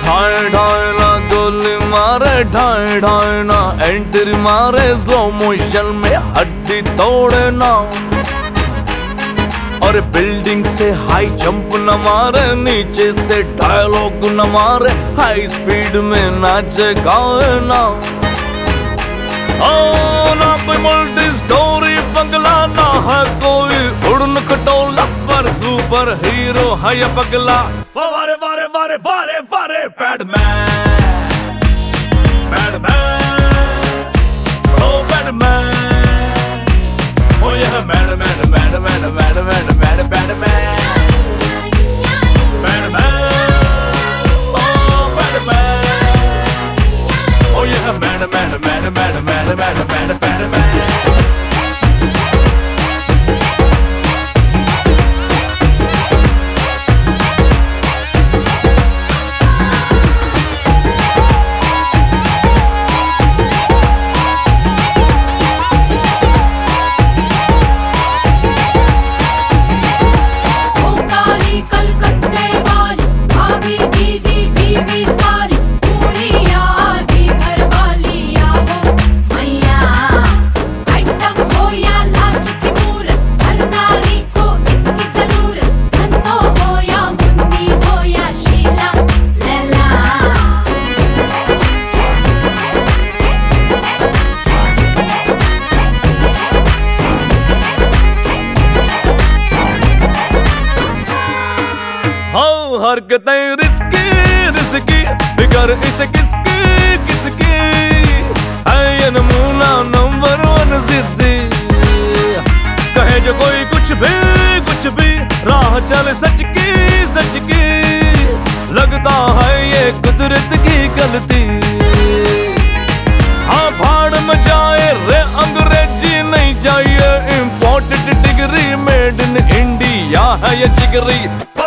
ढाई ढाई ना गोली मारे, ढाई ढाई ना एंट्री मारे, स्लो मोशन में हड्डी तोड़े ना। और बिल्डिंग से हाई जंप न मारे, नीचे से डायलॉग न मारे, हाई स्पीड में नाचे गाए ना। ओ ना कोई मल्टी स्टोरी बंगला, ना है कोई उड़न खटोला, पर सुपर हीरो है ये पगला। वारे वारे वारे वारे वारे badman, badman, oh badman, oh yeah man man man man man man man badman, badman, oh badman, oh yeah man man man man man man man badman. हरकतें रिस्की रिस्की, फिकर इसे किसकी किसकी, है ये नमूना नंबर 1 जिद्दी। कहे जो कोई कुछ भी, राह चले सच की, लगता है ये कुदरत की गलती। हाँ भाड़ में जाए रे अंग्रेजी नहीं चाहिए, imported degree, made in India है ये जिगरी।